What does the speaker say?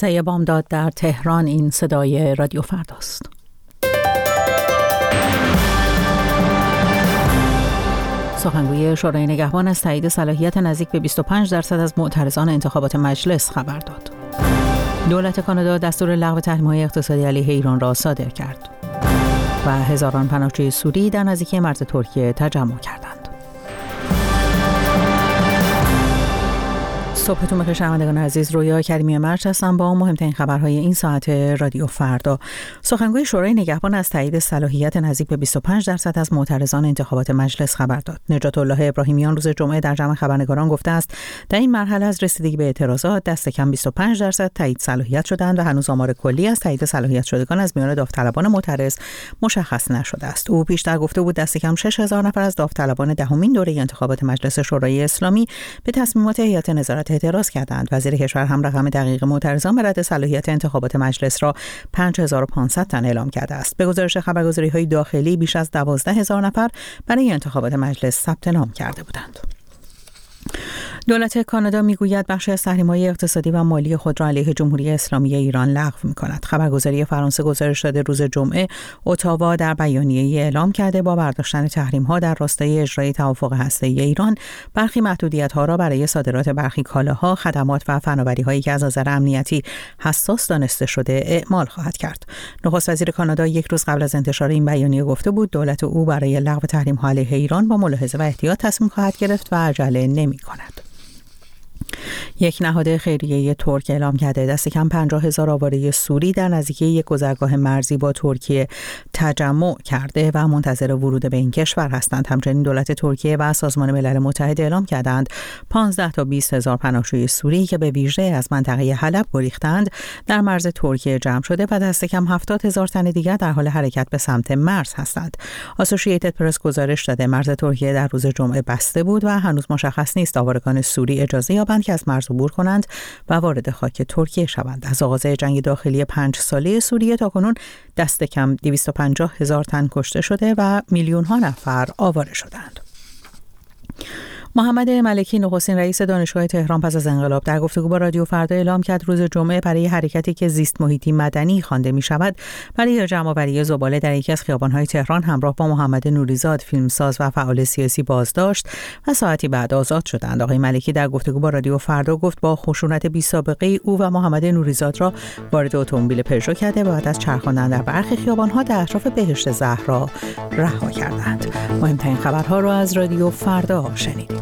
جلسه بامداد در تهران. این صدای رادیو فرداست. سخنگوی شورای نگهبان از تایید صلاحیت نزدیک به 25% از معترضان انتخابات مجلس خبر داد. دولت کانادا دستور لغو تحریم‌های اقتصادی علیه ایران را صادر کرد و هزاران پناهجوی سوری در نزدیکی مرز ترکیه تجمع کردند. صبحتون بخیر شنوندگان عزیز، رویا کریمی مرچ هستم با مهمترین خبرهای این ساعت رادیو فردا. سخنگوی شورای نگهبان از تایید صلاحیت نزدیک به 25% از معترضان انتخابات مجلس خبر داد. نجات الله ابراهیمیان روز جمعه در جمع خبرنگاران گفته است در این مرحله از رسیدگی به اعتراضات دست کم 25% تایید صلاحیت شدند و هنوز آمار کلی از تایید صلاحیت شدگان از میان داوطلبان معترض مشخص نشده است. او پیشتر گفته بود دست کم 6000 نفر از داوطلبان دهمین دوره انتخابات مجلس شورای اسلامی به تصمیمات هیئت نظارت اعتراض کردند. وزیر کشور هم رقم دقیق معترضان به رد صلاحیت انتخابات مجلس را 5500 تن اعلام کرده است. به گزارش خبرگزاری‌های داخلی بیش از 12000 نفر برای انتخابات مجلس ثبت نام کرده بودند. دولت کانادا میگوید بخشی از تحریم‌های اقتصادی و مالی خود را علیه جمهوری اسلامی ایران لغو می‌کند. خبرگزاری فرانسه گزارش داده روز جمعه اتاوا در بیانیه‌ای اعلام کرده با برداشتن تحریم‌ها در راستای اجرای توافق هسته‌ای ایران برخی محدودیت‌ها را برای صادرات برخی کالاها، خدمات و فناوری‌هایی که از نظر امنیتی حساس دانسته شده اعمال خواهد کرد. نخست وزیر کانادا یک روز قبل از انتشار این بیانیه گفته بود دولت او برای لغو تحریم‌ها علیه ایران با ملاحظه و احتیاط تصمیم خواهد گرفت و عجله نمی‌کند. یک نهاد خیریه ترک اعلام کرده دست کم 50,000 آواره سوری در نزدیکی یک گذرگاه مرزی با ترکیه تجمع کرده و منتظر ورود به این کشور هستند. همچنین دولت ترکیه و سازمان ملل متحد اعلام کردند 15 تا 20,000 پناهجوی سوری که به ویژه از منطقه حلب گریختند در مرز ترکیه جمع شده و دست کم 70,000 تن دیگر در حال حرکت به سمت مرز هستند. اسوسییتد پرس گزارش داده مرز ترکیه در روز جمعه بسته بود و هنوز مشخص نیست آوارگان سوری اجازه یابند که از مرز عبور کنند و وارد خاک ترکیه شوند. از آغاز جنگ داخلی 5 ساله سوریه تاکنون دست کم 250,000 تن کشته شده و میلیون‌ها نفر آواره شدند. محمد ملکی نخستین رئیس دانشگاه تهران پس از انقلاب در گفتگو با رادیو فردا اعلام کرد روز جمعه برای حرکتی که زیست محیطی مدنی خوانده می شود برای جمع‌آوری زباله در یکی از خیابان‌های تهران همراه با محمد نوریزاد فیلمساز و فعال سیاسی بازداشت و ساعتی بعد آزاد شدند. آقای ملکی در گفتگو با رادیو فردا گفت با خشونت بی‌سابقه او و محمد نوریزاد را وارد اتومبیل پژو کرده و بعد از چرخاندن در برخی خیابان‌ها در اطراف بهشت زهرا رها کردند. مهمترین خبرها را از رادیو فردا شنیدید.